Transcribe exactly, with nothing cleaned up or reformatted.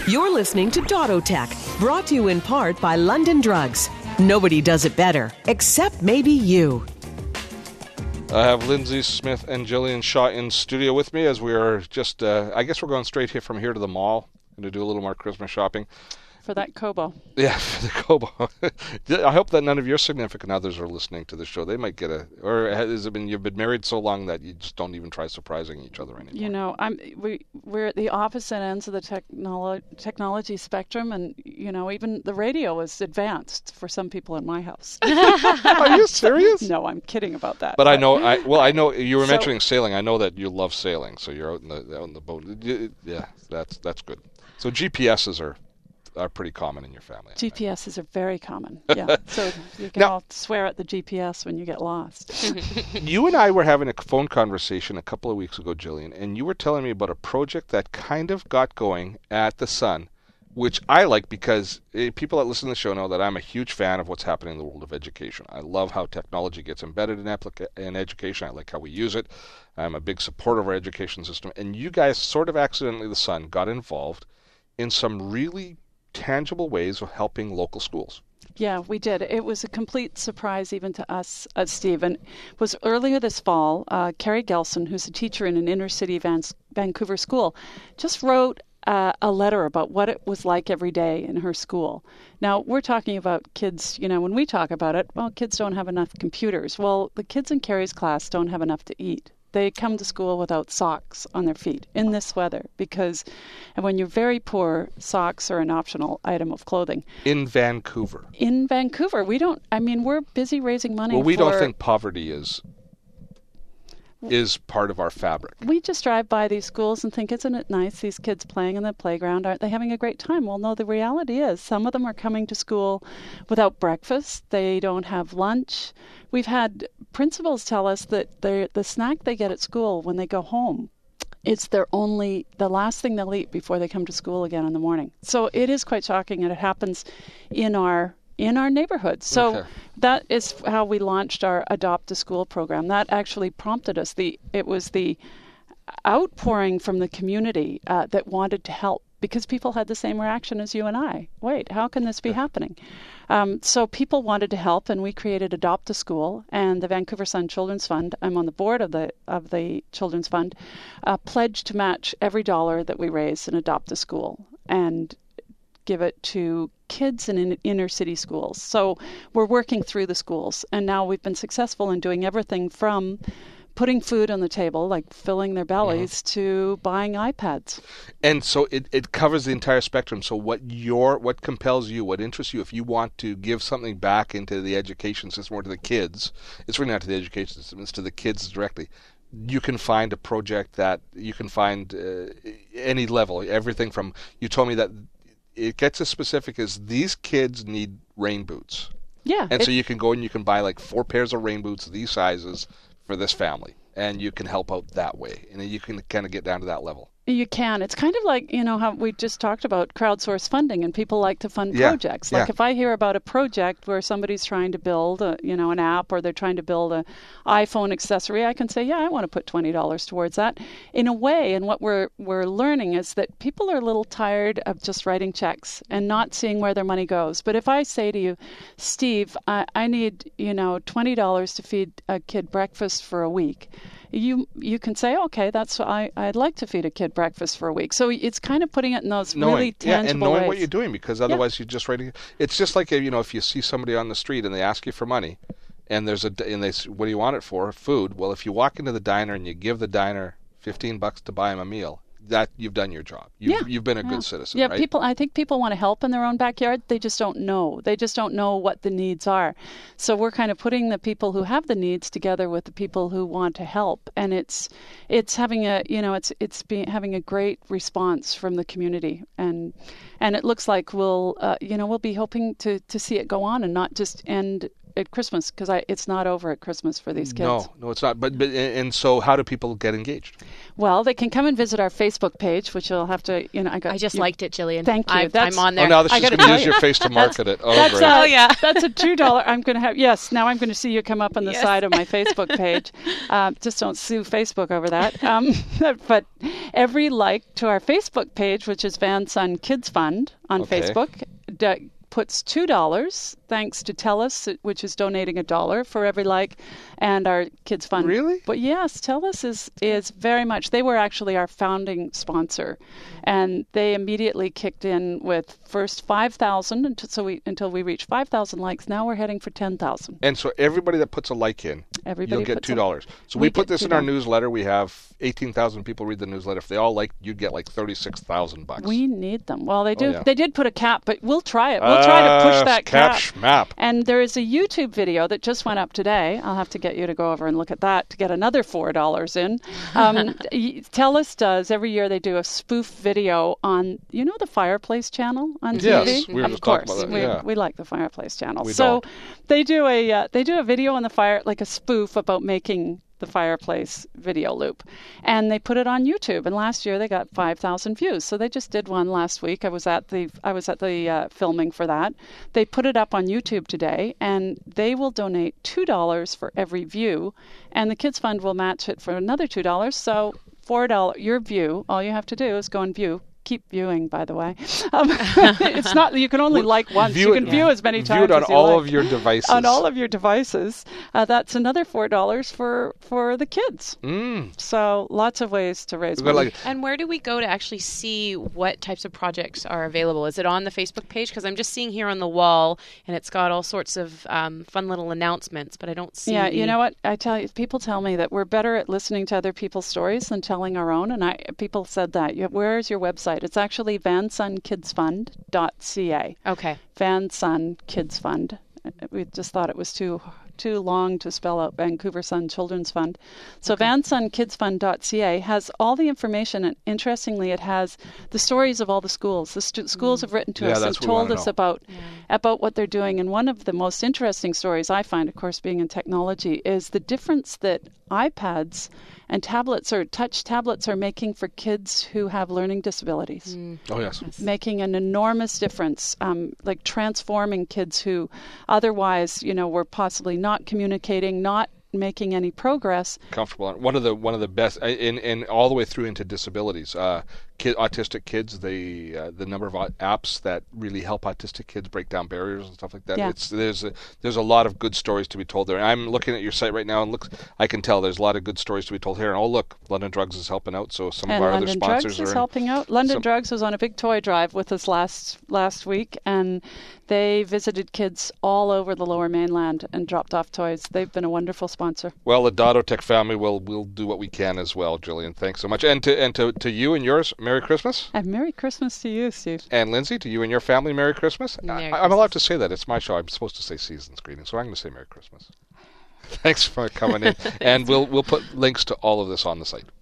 You're listening to Dottotech, brought to you in part by London Drugs. Nobody does it better, except maybe you. I have Lindsay Smith and Jillian Shaw in studio with me as we are just, uh, I guess we're going straight here from here to the mall. Going to do a little more Christmas shopping. For that Kobo. Yeah, for the Kobo. I hope that none of your significant others are listening to the show. They might get a, or has it been, you've been married so long that you just don't even try surprising each other anymore? You know, I'm we we're at the opposite ends of the technolo- technology spectrum, and you know, even the radio is advanced for some people in my house. Are you serious? No, I'm kidding about that. But, but I know, I well, I know you were so, mentioning sailing. I know that you love sailing, so you're out in the out in the boat. Yeah, that's that's good. So G P S's are. are pretty common in your family. G P S's are very common. Yeah. So you can now, all swear at the G P S when you get lost. You and I were having a phone conversation a couple of weeks ago, Jillian, and you were telling me about a project that kind of got going at the Sun, which I like because uh, people that listen to the show know that I'm a huge fan of what's happening in the world of education. I love how technology gets embedded in, applica- in education. I like how we use it. I'm a big supporter of our education system. And you guys, sort of accidentally, the Sun, got involved in some really tangible ways of helping local schools. Yeah, we did. It was a complete surprise even to us, uh, Steve. And it was earlier this fall, uh, Carrie Gelson, who's a teacher in an inner city Van- Vancouver school, just wrote uh, a letter about what it was like every day in her school. Now, we're talking about kids, you know, when we talk about it, well, kids don't have enough computers. Well, the kids in Carrie's class don't have enough to eat. They come to school without socks on their feet in this weather because and when you're very poor, socks are an optional item of clothing. In Vancouver. In Vancouver. We don't, I mean, we're busy raising money Well, we for, don't think poverty is is part of our fabric. We just drive by these schools and think, isn't it nice, these kids playing in the playground? Aren't they having a great time? Well, no, the reality is some of them are coming to school without breakfast. They don't have lunch. We've had principals tell us that the snack they get at school when they go home, it's their only, the last thing they'll eat before they come to school again in the morning. So it is quite shocking, and it happens in our in our neighborhood. So okay. That is how we launched our Adopt a School program. That actually prompted us. The It was the outpouring from the community uh, that wanted to help because people had the same reaction as you and I. Wait, how can this be happening? Um, so people wanted to help, and we created Adopt a School and the Vancouver Sun Children's Fund. I'm on the board of the of the Children's Fund. Uh, pledged to match every dollar that we raise in Adopt a School and give it to kids in, in inner city schools. So we're working through the schools, and now we've been successful in doing everything from putting food on the table, like filling their bellies, mm-hmm. to buying iPads. And so it, it covers the entire spectrum. So what your what compels you, what interests you, if you want to give something back into the education system or to the kids, it's really not to the education system, it's to the kids directly. You can find a project that you can find uh, any level, everything from, you told me that it gets as specific as these kids need rain boots. Yeah. And it, so you can go and you can buy like four pairs of rain boots, these sizes, for this family. And you can help out that way. And you can kind of get down to that level. You can. It's kind of like, you know, how we just talked about crowdsource funding, and people like to fund yeah. projects. Like yeah. if I hear about a project where somebody's trying to build, a, you know, an app, or they're trying to build a iPhone accessory, I can say, yeah, I want to put twenty dollars towards that. In a way, and what we're we're learning is that people are a little tired of just writing checks and not seeing where their money goes. But if I say to you, Steve, I, I need, you know, twenty dollars to feed a kid breakfast for a week, you you can say, okay, that's I I'd like to feed a kid breakfast for a week. So it's kind of putting it in those knowing, really tangible yeah, and knowing ways. what you're doing, because otherwise yeah. you're just writing. It's just like, you know, if you see somebody on the street and they ask you for money, and there's a and they what do you want it for? Food. Well, if you walk into the diner and you give the diner fifteen bucks to buy them a meal, that you've done your job. You've, yeah. you've been a yeah. good citizen, yeah, right? people. I think people want to help in their own backyard. They just don't know. They just don't know what the needs are. So we're kind of putting the people who have the needs together with the people who want to help, and it's it's having a you know it's it's being having a great response from the community, and and it looks like we'll uh, you know we'll be hoping to to see it go on and not just end at Christmas, because it's not over at Christmas for these kids. No, no, it's not. But, but and so how do people get engaged? Well, they can come and visit our Facebook page, which you'll have to, you know, I got. I just you, liked it, Jillian. Thank you. I, That's, I'm on there. Oh, now this I is gotta going to tell use you. your face to market it. Oh, That's great. a, Oh, yeah. That's a two dollar. I'm going to have. Yes, now I'm going to see you come up on the Yes. side of my Facebook page. Um, just don't sue Facebook over that. Um, but every like to our Facebook page, which is Van Son Kids Fund on Okay. Facebook, d- puts two dollars thanks to TELUS, which is donating a dollar for every like, and our Kids Fund. Really? But yes, TELUS is is very much. They were actually our founding sponsor, and they immediately kicked in with first five thousand until so we until we reached five thousand likes. Now we're heading for ten thousand. And so everybody that puts a like in, Everybody you'll get puts two a- dollars. So we, we put get this in our two dollars. newsletter. We have eighteen thousand people read the newsletter. If they all like, you'd get like thirty-six thousand bucks. We need them. Well, they do. yeah. They did put a cap, but we'll try it. We'll try to push Uh, that cap cap. schmap. And there is a YouTube video that just went up today. I'll have to get you to go over and look at that to get another four dollars in. Um, y- TELUS does every year. They do a spoof video on, you know, the Fireplace Channel on T V. Yes, we were of just course, talking about that, we, yeah. we like the Fireplace Channel. We so don't. they do a uh, they do a video on the fire, like a spoof about making the Fireplace video loop, and they put it on YouTube. And last year they got five thousand views. So they just did one last week. I was at the I was at the uh, filming for that. They put it up on YouTube today, and they will donate two dollars for every view, and the Kids Fund will match it for another two dollars. So four dollars your view. All you have to do is go and view. Keep viewing, by the way. Um, it's not you can only like once. View you it- can view as many View times it on as you all like. of your devices. On all of your devices. Uh, that's another four dollars for for the kids. Mm. So lots of ways to raise We've got money. like And where do we go to actually see what types of projects are available? Is it on the Facebook page? Because I'm just seeing here on the wall, and it's got all sorts of um, fun little announcements, but I don't see. Yeah, the- you know what? I tell you, people tell me that we're better at listening to other people's stories than telling our own. And I, people said that. You- Where is your website? It's actually van son kids fund dot c a. Okay. Van Son Kids Fund. We just thought it was too too long to spell out Vancouver Sun Children's Fund. So okay. van son kids fund dot c a has all the information, and interestingly, it has the stories of all the schools. The stu- schools have written to Yeah, us and that's what we told wanna us know. about about what they're doing. And one of the most interesting stories I find, of course, being in technology, is the difference that iPads and tablets or touch tablets are making for kids who have learning disabilities. oh yes. Making an enormous difference, um, like transforming kids who otherwise, you know, were possibly not communicating, not making any progress. Comfortable. One of the one of the best, in in all the way through into disabilities. Uh, kid, autistic kids, the uh, the number of au- apps that really help autistic kids break down barriers and stuff like that. Yeah. It's there's a, there's a lot of good stories to be told there. And I'm looking at your site right now, and looks I can tell there's a lot of good stories to be told here. And oh look, London Drugs is helping out. So some And of our London other sponsors Drugs are is in. helping out. London some- Drugs was on a big toy drive with us last last week, and they visited kids all over the Lower Mainland and dropped off toys. They've been a wonderful sponsor. Well, the Dottotech family will will do what we can as well, Jillian. Thanks so much. And to and to, to you and yours, Merry Christmas. And Merry Christmas to you, Steve. And Lindsay, to you and your family, Merry Christmas. Merry I, I'm allowed to say that. It's my show. I'm supposed to say season's greetings, so I'm going to say Merry Christmas. Thanks for coming in. And we'll we'll put links to all of this on the site.